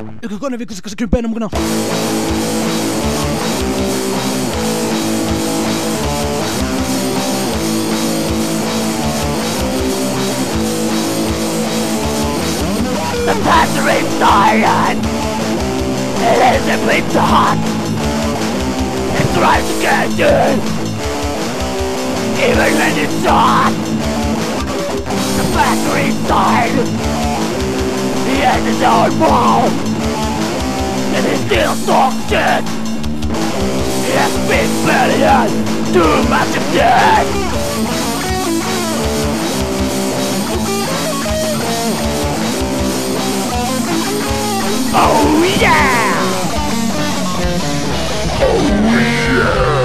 Eu que agora vi que se crê pena, não. The battery's silent. It isn't been done. It tries to get in, even when it's done. The battery's silent. He has his own ball, and he still talks shit. He has been billion, too much of dead. Oh yeah! Oh yeah!